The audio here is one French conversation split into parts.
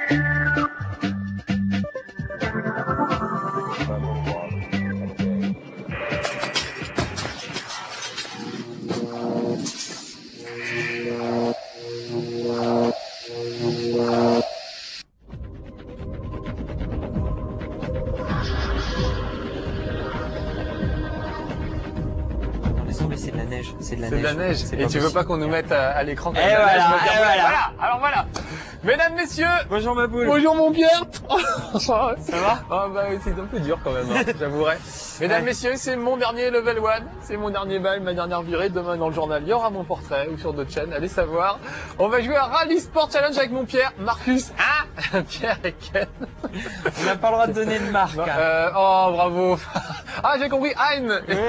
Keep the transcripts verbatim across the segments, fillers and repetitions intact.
C'est de la neige. C'est de la neige. Et tu veux pas qu'on nous mette à, à l'écran comme et la voilà, neige, et voilà. voilà. Alors voilà. Mesdames, messieurs. Bonjour ma boule. Bonjour mon Pierre. Ça va? Ah bah c'est un peu dur quand même, hein, j'avouerai. Mesdames, Ouais. messieurs, c'est mon dernier level one. C'est mon dernier bail, ma dernière virée. Demain dans le journal, il y aura mon portrait ou sur d'autres chaînes. Allez savoir. On va jouer à Rally Sport Challenge avec mon Pierre, Marcus, ah, Pierre et Ken. On n'a pas le droit de donner de marque. Non, Hein. euh, oh bravo. Ah j'ai compris, Hein. Oui.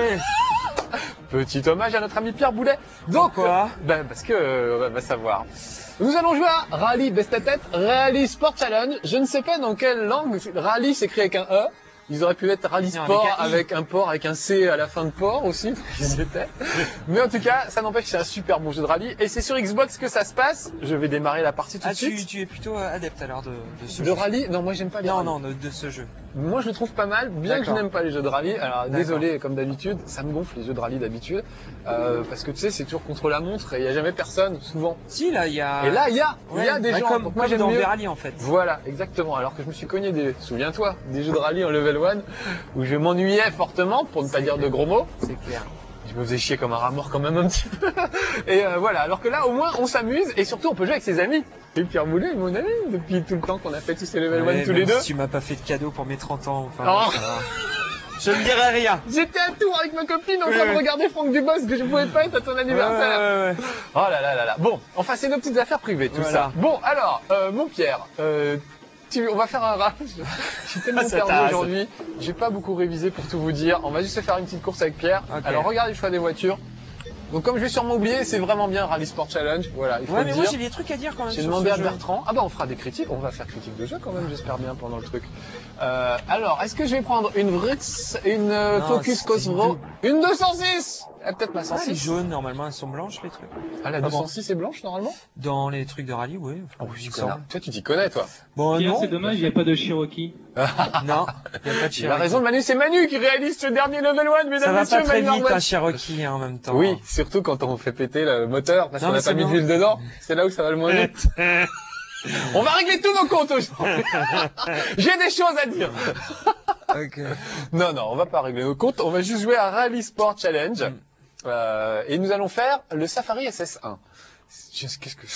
Petit hommage à notre ami Pierre Boulet. Donc, Pourquoi ben parce que euh, on va savoir. Nous allons jouer à Rally Best à tête, Rally Sport Challenge. Je ne sais pas dans quelle langue. Rally s'écrit avec un E. Ils auraient pu être Rally Non, Sport avec un I. avec un port, avec un C à la fin de port aussi. Ils étaient. Mais en tout cas, ça n'empêche que c'est un super bon jeu de rallye. Et c'est sur Xbox que ça se passe. Je vais démarrer la partie tout Ah, de suite. tu, tu es plutôt euh, adepte alors de, de ce De jeu. rallye? Non, moi j'aime pas les Non, rallyes. non, de, de ce jeu. Moi je le trouve pas mal, bien que je D'accord. n'aime pas les jeux de rallye. Alors D'accord. désolé, comme d'habitude, ça me gonfle les jeux de rallye d'habitude. Euh, parce que tu sais, c'est toujours contre la montre et il n'y a jamais personne, souvent. Si, là, il y a... Et là, il y a, il Ouais, y a des bah, gens. Comme, Donc moi comme j'aime dans mieux. Rally en fait. Voilà, exactement. Alors que je me suis cogné des, souviens-toi, des jeux de rallye en level one où je m'ennuyais fortement, pour ne pas dire de gros mots. C'est clair. Je me faisais chier comme un rat mort quand même un petit peu. Et euh, voilà, alors que là au moins on s'amuse et surtout on peut jouer avec ses amis. Et Pierre Boulet est mon ami depuis tout le temps qu'on a fait tous ces level Ouais, one tous même les deux. si tu m'as pas fait de cadeau pour mes trente ans. Enfin, Oh. ça va. Je ne dirai rien. J'étais à Tours avec ma copine en Ouais, train de ouais. regarder Franck Dubosc que je pouvais pas être à ton Ouais, anniversaire. ouais, ouais. Oh là là là là. Bon, enfin c'est nos petites affaires privées tout Voilà. ça. Bon alors, euh, mon Pierre, euh, tu, on va faire un rap. J'ai tellement Ça perdu tasse. aujourd'hui. J'ai pas beaucoup révisé pour tout vous dire. On va juste se faire une petite course avec Pierre. Ok. Alors regardez le choix des voitures. Donc comme je vais sûrement oublier, c'est vraiment bien Rally Sport Challenge. Voilà, il faut Ouais, le mais dire. moi j'ai des trucs à dire quand même. J'ai sur demandé ce à jeu. Bertrand. Ah bah on fera des critiques, on va faire critique de jeu quand même, j'espère bien pendant le truc. Euh, alors, est-ce que je vais prendre une Vritz, une euh, Non, Focus c'est Cosmo, une deux cent six? Ah, peut-être ma Ah, les cent six. jaunes, normalement, elles sont blanches, les trucs. Ah, la Ah deux cent bon. six est blanche normalement? Dans les trucs de rallye, oui. Oh, il je me connais. semble. Toi, tu t'y connais, toi. Bon, Pierre, non. c'est dommage, il n'y a pas de Cherokee. Non, il n'y a pas de Il a Cherokee. raison, Manu, c'est Manu qui réalise ce dernier level one, mesdames, Ça va messieurs, pas très Manu vite, Arbat. un Cherokee hein, en même temps. Oui, surtout quand on fait péter le moteur, parce Non, qu'on mais n'a pas c'est mis de bon. l'huile dedans. C'est là où ça va le moins vite. On va régler tous nos comptes aujourd'hui. J'ai des choses à dire. Ok. Non, non, on va pas régler nos comptes. On va juste jouer à Rally Sport Challenge. Mm. Euh, et nous allons faire le Safari S S un. Je- Qu'est-ce que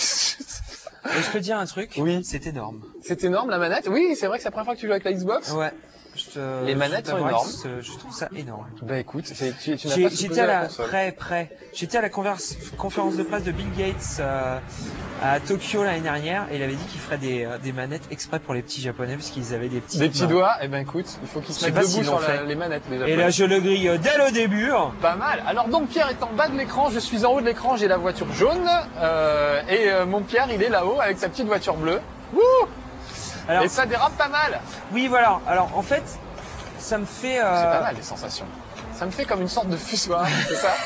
Et je peux te dire un truc. Oui. C'est énorme. c'est énorme la manette? Oui, c'est vrai que c'est la première fois que tu joues avec la Xbox. Ouais. Je te- Les je manettes sont t'avouerai énormes. que ce- Je trouve ça énorme. Bah écoute, c'est- tu, tu n'as J'ai- pas J'étais supposé à la, la console. près, près. J'étais à la converse- conférence de presse de Bill Gates euh, à Tokyo l'année dernière et il avait dit qu'il ferait des, euh, des manettes exprès pour les petits japonais parce qu'ils avaient des petits Des petits doigts, et ben écoute, il faut qu'ils Je se sais mettent pas debout s'ils sur l'ont la- fait. les manettes. Les Et Japonais. là je le grille euh, dès le début. Pas mal. Alors donc Pierre est en bas de l'écran, je suis en haut de l'écran, j'ai la voiture jaune euh, et euh, mon Pierre il est là-haut avec sa petite voiture bleue. Wouh Alors Et ça dérape pas mal. oui voilà. Alors en fait ça me fait euh, C'est pas mal les sensations. Ça me fait comme une sorte de fussoir, c'est ça?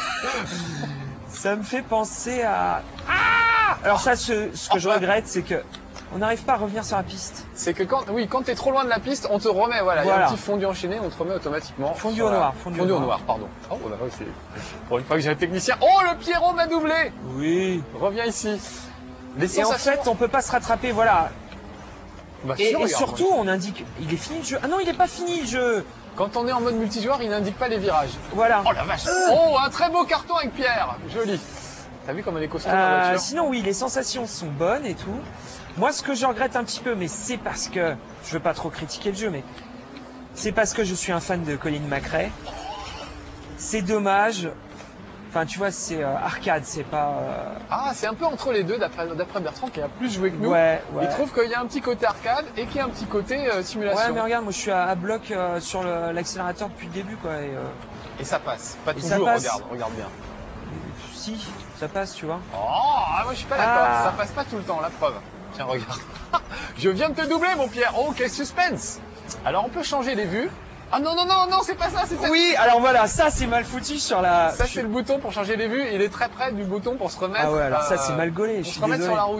ça me fait penser à ah alors ça ce, ce que je regrette c'est que on n'arrive pas à revenir sur la piste. C'est que quand, oui, quand t'es trop loin de la piste, on te remet, voilà, il y a Voilà. un petit fondu enchaîné, on te remet automatiquement. Fondu sur au la- noir, fondu au au noir. noir, pardon. Oh, bah, ouais, c'est, pour une fois que j'ai un technicien. Oh, le Pierrot m'a doublé! Oui. Reviens ici. Les Et en sensations. fait on peut pas se rattraper voilà. Bah, Et, si, et regarde, surtout moi. on indique il est fini le jeu. Ah non il est pas fini le jeu. Quand on est en mode multijoueur, il n'indique pas les virages. Voilà. Oh la vache! Oh, un très beau carton avec Pierre! Joli. T'as vu comme elle est costaud la Euh, voiture? sinon oui, les sensations sont bonnes et tout. Moi, ce que je regrette un petit peu, mais c'est parce que je veux pas trop critiquer le jeu, mais c'est parce que je suis un fan de Colin McRae. C'est dommage. Enfin, tu vois, c'est euh, arcade, c'est pas. euh, Ah, c'est un peu entre les deux, d'après d'après Bertrand, qui a plus joué que nous. Ouais, ouais. Il trouve qu'il y a un petit côté arcade et qu'il y a un petit côté euh, simulation. Ouais, mais regarde, moi, je suis à, à bloc euh, sur le- l'accélérateur depuis le début, quoi. Et, euh, Et ça passe. Pas Et ça toujours, passe. regarde, regarde bien. si, ça passe, tu vois. Oh, ah, moi je suis pas d'accord, Ah. ça passe pas tout le temps, la preuve. Tiens, regarde. Je viens de te doubler, mon Pierre. Oh, quel suspense. Alors, on peut changer les vues. Ah non, non, non, non, c'est pas ça, c'est ça. Oui, alors voilà, ça c'est mal foutu sur la. Ça, c'est le bouton pour changer les vues. Il est très près du bouton pour se remettre. Ah ouais, alors ça euh, c'est mal gaulé, Pour je se suis remettre désolé. sur la route.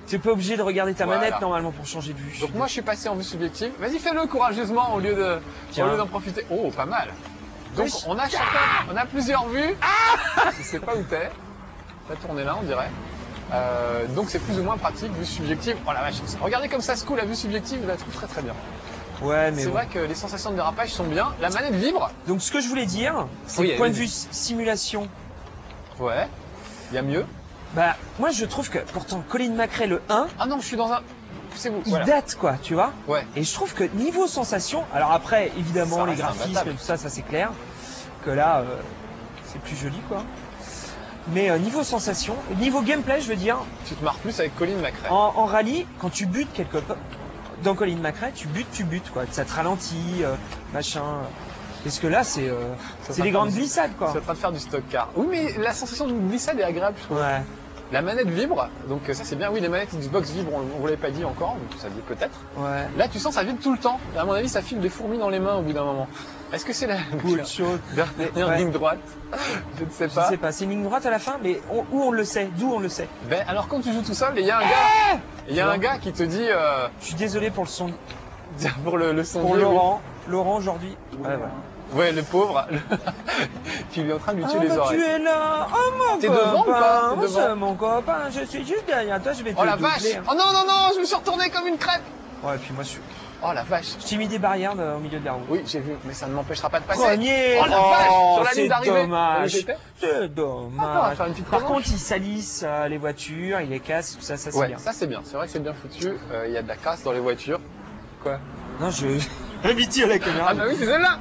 Tu n'es pas obligé de regarder ta Voilà. manette normalement pour changer de vue. Donc moi je suis passé en vue subjective. Vas-y fais-le courageusement au lieu de, Tiens. au lieu d'en profiter. Oh pas mal. Donc Oui. on a chacun, on a plusieurs vues. Ah je sais pas où t'es. T'as tourné là on dirait. Euh, donc c'est plus ou moins pratique vue subjective. Oh la vache. Regardez comme ça se coule la vue subjective, je la trouve très très bien. Ouais, mais C'est bon. vrai que les sensations de dérapage sont bien. La manette vibre. Donc ce que je voulais dire, c'est Oui, que point de allez-y. vue simulation. Ouais. Il y a mieux. Bah, moi je trouve que pourtant Colin McRae le un, Ah non je suis dans un. C'est vous. il Voilà. date quoi, tu vois. Ouais. Et je trouve que niveau sensation, alors après évidemment Ça les reste graphismes imbattable. et tout ça, ça c'est clair, que là euh, c'est plus joli quoi. Mais euh, niveau sensation, niveau gameplay je veux dire, Tu te marres plus avec Colin McRae. en, en rallye, quand tu butes quelque part, dans Colin McRae, tu butes, tu butes quoi, ça te ralentit, euh, machin. Parce que là c'est euh, Ça c'est va des faire grandes du- glissades quoi. Tu es en train de faire du stock car. Oui mais la sensation de glissade est agréable je trouve. Ouais. La manette vibre, donc ça c'est bien. Oui, les manettes Xbox vibrent, on, on vous l'avait pas dit encore, donc vous saviez peut-être. Ouais. Là, tu sens ça vibre tout le temps. À mon avis, ça file des fourmis dans les mains au bout d'un moment. Est-ce que c'est la Cool, chaud. dernière Ouais. ligne droite? Je ne sais Je pas. sais pas, c'est une ligne droite à la fin, mais on- où on le sait, d'où on le sait. Ben alors quand tu joues tout seul, il y a un gars, il y a Tu un vois gars qui te dit euh, Je suis désolé pour le son, pour le, le son pour de- Laurent. Laurent aujourd'hui. Ouais, ouais. Ouais, le pauvre, qui lui est en train de lui tuer Ah, les bah, oreilles. tu es là. Oh mon T'es copain. devant ou pas T'es Moi, devant c'est mon copain. Je suis juste derrière toi. Je vais te Oh la doubler, vache! hein. Oh non non non, je me suis retourné comme une crêpe. Ouais, et puis moi je suis. Oh la vache. Je t'ai mis des barrières euh, au milieu de la route. Oui, j'ai vu, mais ça ne m'empêchera pas de passer. Premier. Oh la vache, sur la c'est ligne d'arrivée. dommage. Où j'étais C'est Attends, on va dommage. faire une petite Par revanche. contre, ils salissent euh, les voitures, ils les cassent, tout ça, ça c'est Ouais, bien. ça c'est bien. C'est vrai que c'est bien foutu. Euh, Il y a de la casse dans les voitures. Quoi? Non, je. Habitué à la caméra. Ah bah oui, c'est celle-là.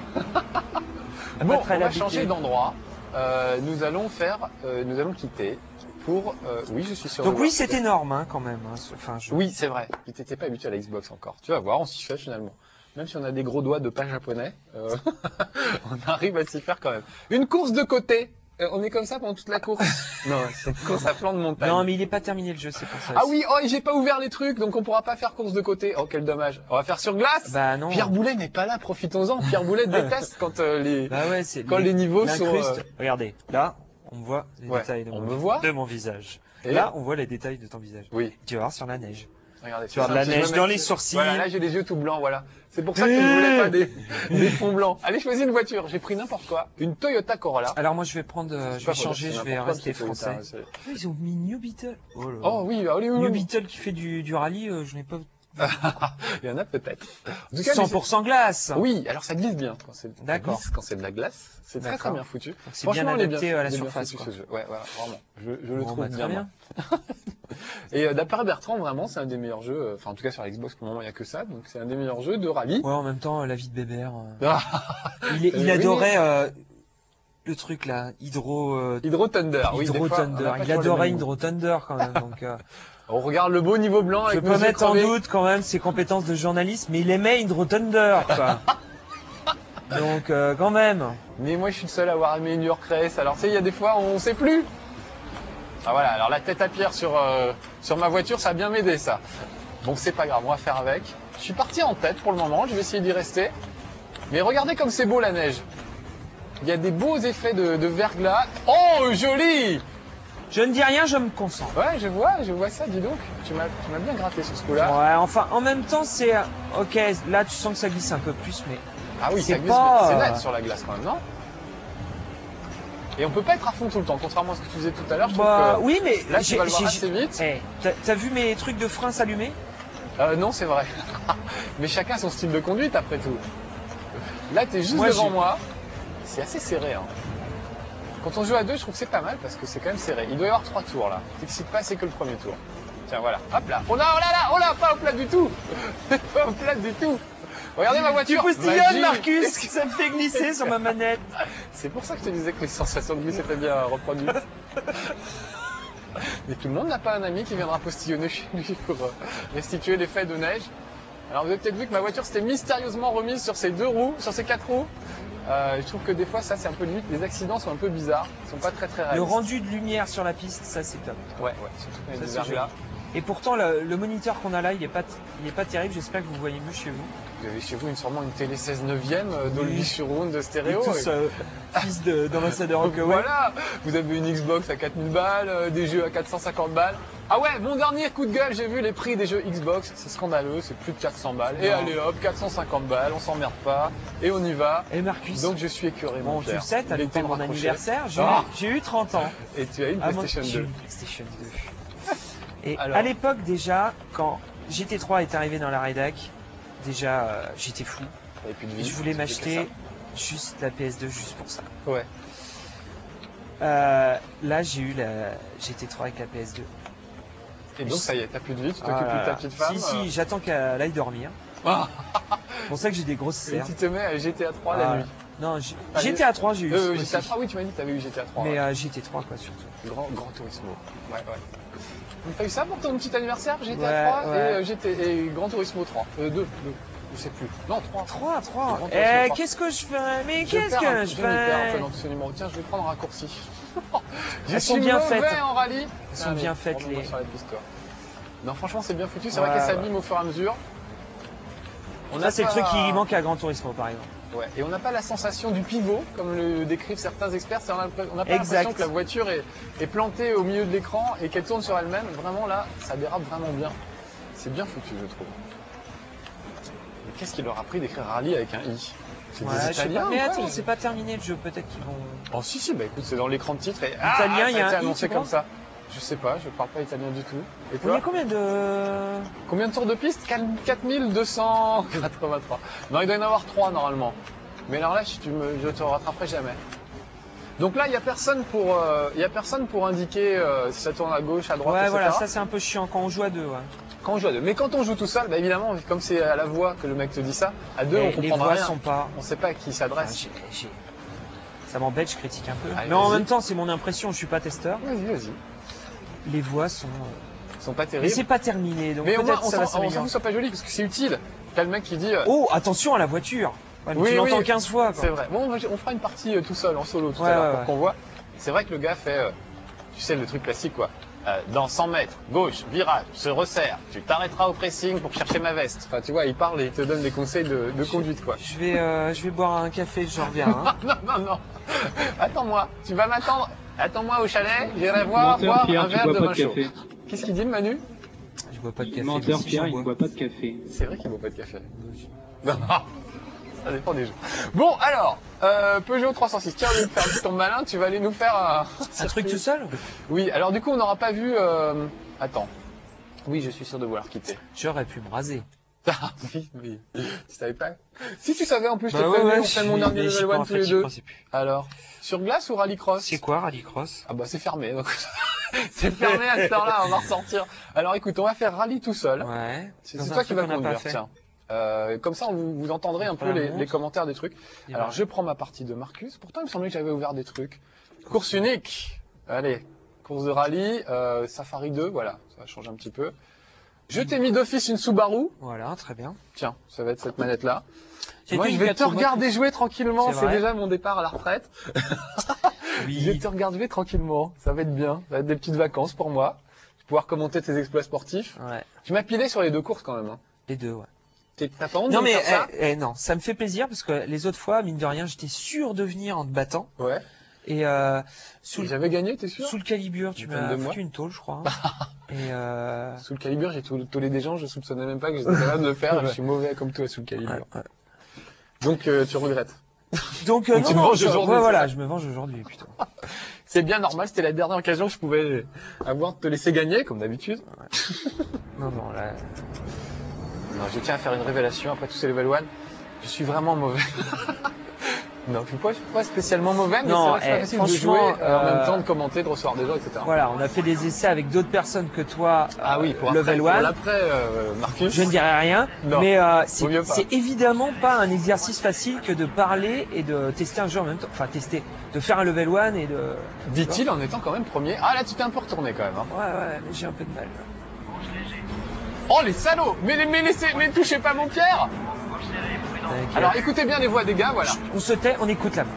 Bon, très on va l'habitude. changer d'endroit. Euh, nous allons faire, euh, nous allons quitter pour. Euh, oui, je suis sur. Donc le oui, World c'est Cup. énorme hein, quand même. hein, ce- Enfin, je... Oui, c'est vrai. Tu t'étais pas habitué à la Xbox encore. Tu vas voir, on s'y fait finalement. Même si on a des gros doigts de pas japonais, euh, on arrive à s'y faire quand même. Une course de côté. Euh, on est comme ça pendant toute la course. Non, c'est une course à flanc de montagne. Non, mais il est pas terminé le jeu, c'est pour ça. Ah oui, oh, et j'ai pas ouvert les trucs, donc on pourra pas faire course de côté. Oh, quel dommage. On va faire sur glace. Bah non. Pierre Boulet n'est pas là, profitons-en. Pierre Boulet déteste quand euh, les Bah ouais, c'est. quand les niveaux sont. l'incruste. euh, Regardez, là, on voit les Ouais, détails de on mon, me voit. de mon visage. Et Là, on voit les détails de ton visage. oui, Tu vas voir sur la neige. regardez. Tu vas avoir de la c'est simple, neige je me dans mets- les sourcils. Voilà, là j'ai les yeux tout blancs, voilà. C'est pour ça que je ne voulais pas des, des fonds blancs. Allez, choisis une voiture. J'ai pris n'importe quoi. Une Toyota Corolla. Alors moi, je vais prendre, euh, je sais vais pas, changer, c'est je vais n'importe quoi, rester c'est Toyota, français. c'est- Ils ont mis New Beetle. Oh, là là. Oh oui, ah oui, oui, New oui. Beetle qui fait du, du rallye, euh, je n'ai pas. Il y en a peut-être. En tout cas, cent pour cent glace. oui, alors ça glisse bien quand c'est ça D'accord. glisse quand c'est de la glace. C'est très très D'accord. bien foutu. Donc c'est bien Franchement, il est adapté bien- à la il est bien surface. foutu, quoi. ce jeu. Ouais, voilà, vraiment. Je, je le Bon, trouve bah, bien. très moi. bien. Et euh, d'après Bertrand, vraiment, c'est un des meilleurs jeux. euh, Enfin, en tout cas sur la Xbox, pour le moment, il n'y a que ça. Donc, c'est un des meilleurs jeux de rallye. Ouais, en même temps, la vie de Bébert. euh, Ah, Il, est- il Euh, adorait euh, le truc là, Hydro. euh, Hydro Thunder. oui, des Hydro fois, on a Thunder. pas Il toujours les adorait mêmes Hydro Thunder quand même. Donc, euh, goûts. On regarde le beau niveau blanc je avec peux nos yeux mettre en crevés. doute quand même ses compétences de journaliste, mais il aimait Hydro Thunder. Quoi. Donc euh, quand même. Mais moi, je suis le seul à avoir aimé New York Race. Alors, tu sais, il y a des fois, on sait plus. Ah voilà, alors la tête à pierre sur, euh, sur ma voiture, ça a bien m'aider, ça. Bon, c'est pas grave, on va faire avec. Je suis parti en tête pour le moment, je vais essayer d'y rester. Mais regardez comme c'est beau la neige. Il y a des beaux effets de, de verglas. Oh, joli! Je ne dis rien, je me concentre. Ouais, je vois, je vois ça, dis donc. Tu m'as tu m'as bien gratté sur ce coup-là. Ouais, enfin, en même temps, c'est euh, ok. Là, tu sens que ça glisse un peu plus, mais Ah oui, c'est ça glisse, pas, c'est euh, net sur la glace quand même, non? Et on peut pas être à fond tout le temps, contrairement à ce que tu faisais tout à l'heure. Je bah trouve oui, mais que là, tu j'ai- vas le voir j'ai- assez vite. Eh, t'as- t'as vu mes trucs de frein s'allumer? Euh, non, c'est vrai. Mais chacun son style de conduite après tout. Là, t'es juste Moi, devant j'ai- moi. C'est assez serré. Hein. Quand on joue à deux, je trouve que c'est pas mal parce que c'est quand même serré. Il doit y avoir trois tours là. T'excites pas, c'est que le premier tour. Tiens, voilà. Hop là. Oh là, oh là là, oh là, pas au plat du tout. Pas au plat du tout. Regardez ma Tu voiture. postillonnes, Magie. Marcus, ça me fait glisser sur ma manette. C'est pour ça que je te disais que les sensations de glisse étaient bien reproduites. Mais tout le monde n'a pas un ami qui viendra postillonner chez lui pour euh, restituer l'effet de neige. Alors vous avez peut-être vu que ma voiture s'était mystérieusement remise sur ses deux roues, sur ses quatre roues. Euh, je trouve que des fois ça c'est un peu limite, les accidents sont un peu bizarres, ils sont pas très très Le réalistes. rendu de lumière sur la piste, ça c'est top. Ouais, ouais, surtout quand il y a Ça, des c'est verglas. Et pourtant, le, le moniteur qu'on a là, il est pas, t- il est pas terrible. J'espère que vous voyez mieux chez vous. Vous avez chez vous une, sûrement une télé seize neuvième euh, Dolby Oui. Surround de Et stéréo. tous et- euh, fils de- d'ambassadeur Rockaway. Voilà, vous avez une Xbox à quatre mille balles, euh, des jeux à quatre cent cinquante balles. Ah ouais, mon dernier coup de gueule, j'ai vu les prix des jeux Xbox, c'est scandaleux, c'est plus de quatre cents balles. Et Non. allez hop, quatre cent cinquante balles, on s'emmerde pas, et on y va. Et Marcus, Donc je suis écœuré, mon bon, tu Pierre. le sais, t'as Il est loupé temps de mon raccrocher. anniversaire, j'ai Ah. eu, j'ai eu trente ans. Et tu as une Ah, moi, PlayStation j'ai eu deux. une PlayStation deux. Et Alors. à l'époque déjà, quand G T trois est arrivé dans la rédac, déjà euh, j'étais fou. T'avais plus de Et vie, je voulais c'était m'acheter juste la P S deux juste pour ça. que ça. Ouais. Euh, là j'ai eu la G T trois avec la P S deux. Et donc ça y est, t'as plus de vie, tu t'occupes Ah plus là de ta là. petite femme. Si, si, j'attends qu'elle aille dormir. Ah. C'est pour ça que j'ai des grosses Et cernes. tu te mets à G T A trois la Ah, nuit. Non, G- Allez. G T A trois j'ai eu. Euh, aussi. G T A trois, oui, tu m'as dit que t'avais eu G T A trois. Mais ouais. euh, G T trois quoi surtout. Grand, Grand Turismo. Ouais, ouais. Donc t'as eu ça pour ton petit anniversaire, G T A Ouais, trois ouais. et, euh, G T et Grand Turismo trois. Euh, deux, deux. Je sais plus. Non, trois. trois, trois. Grand Eh, Turismo trois. qu'est-ce que je fais? Mais Je qu'est-ce perds un- que je je m'y perds un peu fais? dans tous ces numéros. Tiens, je vais prendre un raccourci. je Elles sont suis bien mauvais faites. en rallye. Elles sont bien faites, remets-moi les- sur la piste, quoi. Non, franchement, c'est bien foutu. C'est Ouais, vrai qu'elles ouais. s'abîment au fur et à mesure. On Ça, a c'est le pas- truc qui manque à Gran Turismo par exemple. Ouais. Et on n'a pas la sensation du pivot, comme le décrivent certains experts. C'est- On n'a on n'a pas Exact. l'impression que la voiture est, est plantée au milieu de l'écran et qu'elle tourne sur elle-même. Vraiment là, ça dérape vraiment bien. C'est bien foutu, je trouve. Mais qu'est-ce qui leur a pris d'écrire rallye avec un i? C'est Ouais, des je sais Italiens pas. ou Mais quoi, attends, les- c'est pas terminé le jeu, peut-être qu'ils vont. Oh si si, bah écoute, c'est dans l'écran de titre et Italien, ah, ça il y a été un i, annoncé tu comme penses ça. Je sais pas, je parle pas italien du tout. Et Il y a toi, combien de. combien de tours de piste? quatre mille deux cent quatre-vingt-trois. Non, il doit y en avoir trois normalement. Mais alors là, je, tu me, je te rattraperai jamais. Donc là, il y a personne pour, euh, il y a personne pour indiquer euh, si ça tourne à gauche, à droite, Ouais, et cetera. voilà, ça c'est un peu chiant quand on joue à deux. Ouais. Quand on joue à deux. Mais quand on joue tout seul, bah évidemment, comme c'est à la voix que le mec te dit ça, à deux, Et on les comprendra voix rien. sont pas. On sait pas à qui il Ah, s'adresse. j'ai- j'ai- Ça m'embête, je critique un peu. Allez, Mais en vas-y. même temps, c'est mon impression, je suis pas testeur. Vas-y, vas-y. Les voix sont. euh, Ils sont pas Mais terribles. c'est pas terminé, donc Mais au moins, peut-être on ça va s'en on s'en fout s'améliorer. que ce soit pas joli parce que c'est utile. T'as le mec qui dit. euh, Oh, attention à la voiture. Ouais, mais Oui, tu l'entends oui. quinze fois. Quoi. C'est vrai. Bon, on va- on fera une partie euh, tout seul, en solo, tout Ouais, à l'heure, ouais, pour ouais. qu'on voit. C'est vrai que le gars fait, euh, tu sais, le truc classique, quoi. Euh, dans cent mètres, gauche, virage, se resserre, tu t'arrêteras au pressing pour chercher ma veste. Enfin, tu vois, il parle et il te donne des conseils de, de conduite, quoi. Je vais, euh, je vais boire un café, je reviens. Hein. non, non, non. Attends-moi, tu vas m'attendre. Attends-moi au chalet, j'irai voir, Menteur, boire Pierre, un tu verre bois de pas vin de chaud. café. Qu'est-ce qu'il dit, le Manu? Je bois pas de café. Menteur, mais si, Pierre, j'en il ne bois. boit pas de café. C'est vrai qu'il ne boit pas de café. Non, ça dépend des jours. Bon, alors, euh, Peugeot trois cent six, tiens, au lieu de faire ton malin, tu vas aller nous faire un... Un truc tout seul? Oui, alors du coup, on n'aura pas vu... euh, Attends. Oui, je suis sûr de vouloir quitter. J'aurais pu me raser. Ah, oui, oui. Tu savais pas? Si tu savais, en plus, je t'ai Bah ouais, prévenu, ouais, on fait je mon suis- dernier mais j'y level crois, one en tous fait, les j'y deux. crois, c'est plus. Alors, sur glace ou rallycross? C'est quoi Rallycross? Ah bah c'est fermé, donc c'est fermé à cette heure-là, on va ressortir. Alors écoute, on va faire rallye tout seul. Ouais. C'est Dans c'est un toi qui truc vas qu'on n'a pas conduire, fait. tiens. Euh, comme ça, vous, vous entendrez un peu Voilà, les, montre. les commentaires des trucs. Et Alors voilà. je prends ma partie de Marcus. Pourtant, il me semblait que j'avais ouvert des trucs. Course unique. Allez, course de rallye, euh, Safari deux, voilà, ça va changer un petit peu. Je t'ai mis d'office une Subaru. Voilà, très bien. Tiens, ça va être cette manette-là. J'ai Moi, dit je une vais te quatre roues regarder jouer tranquillement. C'est C'est vrai. déjà mon départ à la retraite. Oui. Je vais te regarder jouer tranquillement. Ça va être bien. Ça va être des petites vacances pour moi. Je vais pouvoir commenter tes exploits sportifs. Ouais. Tu m'as pilé sur les deux courses quand même. Hein. Les deux, ouais. T'es- T'as pas honte Non de me mais faire ça? eh, eh, non, ça me fait plaisir parce que les autres fois, mine de rien, j'étais sûr de venir en te battant. Ouais. Et euh, sous, le, J'avais gagné, t'es sûr? sous le calibre, tu Une tonne m'as de moi. foutu une tôle, je crois. Et euh, Sous le calibre, j'ai tout- tollé des gens, je soupçonnais même pas que j'étais capable de le faire. et Je Ouais. suis mauvais comme toi sous le calibre. ouais, ouais. Donc euh, tu regrettes. Donc, euh, Donc non, tu te non, venges je, aujourd'hui, ouais, c'est voilà, vrai. je me venge aujourd'hui plutôt. C'est bien normal, c'était la dernière occasion que je pouvais avoir de te laisser gagner, comme d'habitude. Non, non, là, Non, je tiens à faire une révélation après tous ces level one. Je suis vraiment mauvais. non, je suis pas, je suis pas spécialement mauvais, mais Non, c'est vrai que c'est eh, pas facile de jouer franchement, euh, en euh, même temps de commenter, de recevoir des gens, et cetera. voilà, on a fait des essais avec d'autres personnes que toi, Ah oui, euh, pour level après, pour one. l'après, euh, Marcus. Je ne dirai rien, Non, mais euh, vaut c'est mieux pas. c'est évidemment pas un exercice facile que de parler et de tester un jeu en même temps. Enfin, tester, de faire un level one et de. Dit-il en étant quand même premier. Ah là, tu t'es un peu retourné quand même. Hein. Ouais, ouais, mais j'ai un peu de mal. Oh les salauds! Mais, mais laissez, mais touchez pas mon Pierre! T'inquiète. Alors écoutez bien les voix des gars, voilà. on se tait, on écoute la main.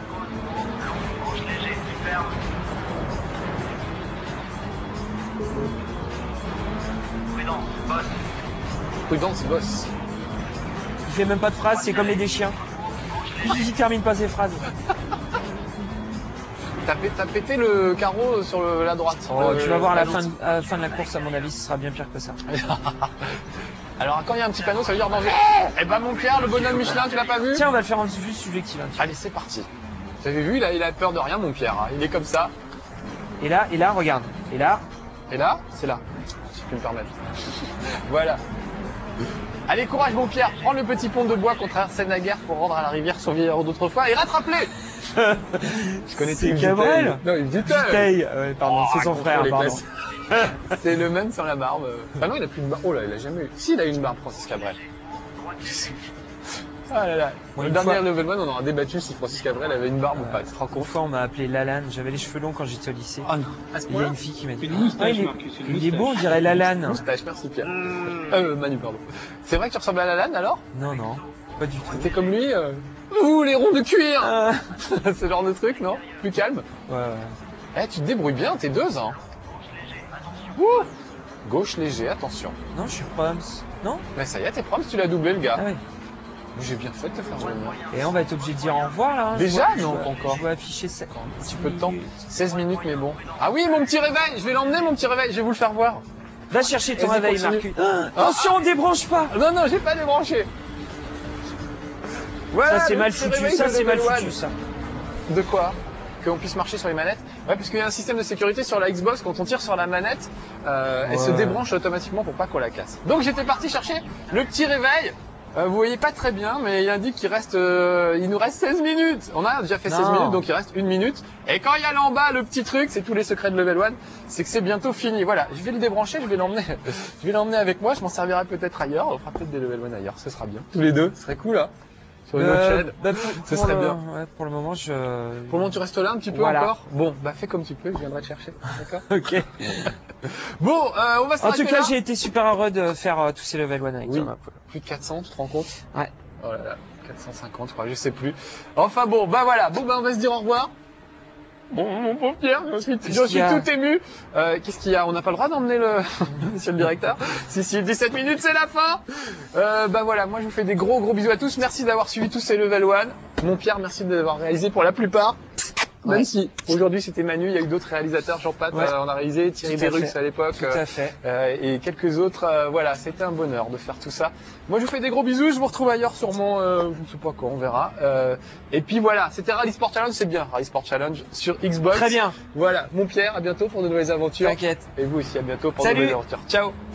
Prudence, boss. Il fait même pas de phrase, c'est comme les des chiens. Il termine pas ses phrases. T'as pé- t'as pété le carreau sur le- la droite. Oh, le- tu vas voir à la la fin, vitre. de, à la fin de la course, à mon avis, ce sera bien pire que ça. Alors quand il y a un petit panneau, ça veut dire danger. Eh ben mon Pierre, le bonhomme Michelin, tu l'as pas vu? Tiens, on va le faire en vue subjective. Hein, Allez, c'est parti. Vous avez vu, là, il a peur de rien, mon Pierre. hein. Il est comme ça. et là, et là, regarde. Et là, Et là, c'est là. Si je peux me permettre. Voilà. Allez, courage, mon Pierre. Prends le petit pont de bois qu'on traversait naguère pour rendre à la rivière son vieil héros d'autrefois et rattrape-les. Je connais c'est Gabriel. Non, il me dit Viteille. Ouais, pardon, Oh, c'est son raconte frère, les pardon. classes. C'est le même sans la barbe. Ah non, il a plus de barbe. Oh là, il a jamais eu. Si, il a eu une barbe, Francis Cabrel. Ah là là. Bon, le une dernier fois- level one, on aura débattu si Francis Cabrel avait une barbe ou pas. Tu te rends Une compte? fois, on m'a appelé Lalanne. J'avais les cheveux longs quand j'étais au lycée. Ah non. À ce Il y a point-là une fille qui m'a dit Une moustache, Ah, il est, Marcus, une il est beau, on moustache. dirait Lalanne. Moustache, merci Pierre. Euh, Manu, pardon. C'est vrai que tu ressembles à Lalanne alors? Non, non, pas du tout. T'es comme lui euh... Ouh, les ronds de cuir. Ah. Ce genre de truc, non? Plus calme. Ouais, ouais. Eh, tu te débrouilles bien, t'es deux, hein. Ouh. Gauche léger, attention. Non, je suis proms. Non Mais ça y est, t'es proms, tu l'as doublé le gars. Ah oui. J'ai bien fait de te faire jouer le mien. Et on va être obligé de dire au revoir là. hein. Déjà Je vois- Non, je pas vois- encore. Je vais afficher ça. Un petit peu de temps. seize minutes, mais bon. Ah oui, mon petit réveil. Je vais l'emmener, mon petit réveil. Je vais vous le faire voir. Va chercher ton Vas-y, réveil, continue. Marcus. Ah, attention, on débranche pas. Non, non, j'ai pas débranché. Voilà, Ça c'est le mal petit foutu, réveil ça de c'est mal level foutu one. ça. De quoi? Qu'on puisse marcher sur les manettes? Ouais, parce qu'il y a un système de sécurité sur la Xbox, quand on tire sur la manette, euh, elle se Ouais. débranche automatiquement pour pas qu'on la casse. Donc j'étais parti chercher le petit réveil. Euh, vous voyez pas très bien, mais il indique qu'il reste, euh, il nous reste seize minutes. On a déjà fait Non. seize minutes, donc il reste une minute. Et quand il y a là en bas le petit truc, c'est tous les secrets de level one, c'est que c'est bientôt fini. Voilà, je vais le débrancher, je vais l'emmener, je vais l'emmener avec moi. Je m'en servirai peut-être ailleurs. On fera peut-être des level one ailleurs, ce sera bien. Tous les deux, ce serait cool, hein. Sur une autre Euh, chaîne. bah, pour- Ce pour serait le- bien. ouais, pour le moment, je. Pour le moment, tu restes là un petit peu Voilà. encore. Bon, bah fais comme tu peux, je viendrai te chercher. D'accord. Ok. Bon, euh, on va En s'arrêter tout cas, là. j'ai été super heureux de faire euh, tous ces level one avec Oui. toi. Plus de quatre cents, tu te rends compte? Ouais. Oh là là, quatre cent cinquante, je crois, je sais plus. Enfin bon, bah voilà. Bon, bah on va se dire au revoir. Bon, mon pauvre Pierre, j'en suis, Qu'est-ce j'en qu'il suis y a tout ému. Euh, qu'est-ce qu'il y a? On n'a pas le droit d'emmener le monsieur le directeur? Si, si, dix-sept minutes, c'est la fin. Euh, bah voilà, moi je vous fais des gros gros bisous à tous. Merci d'avoir suivi tous ces level one. Mon Pierre, merci d'avoir réalisé pour la plupart. Même Ouais. si aujourd'hui c'était Manu, il y a eu d'autres réalisateurs, Jean-Pat, Ouais. euh, on a réalisé, Thierry Tout à Berux fait. à l'époque. Tout à fait. Euh, et quelques autres. euh, voilà, c'était un bonheur de faire tout ça. Moi, je vous fais des gros bisous. Je vous retrouve ailleurs sûrement. Euh, je ne sais pas quand, on verra. Euh, et puis voilà, c'était Rally Sport Challenge, c'est bien. Rally Sport Challenge sur Xbox. Très bien. Voilà, mon Pierre, à bientôt pour de nouvelles aventures. T'inquiète. Et vous aussi, à bientôt pour de Salut. nouvelles aventures. Ciao.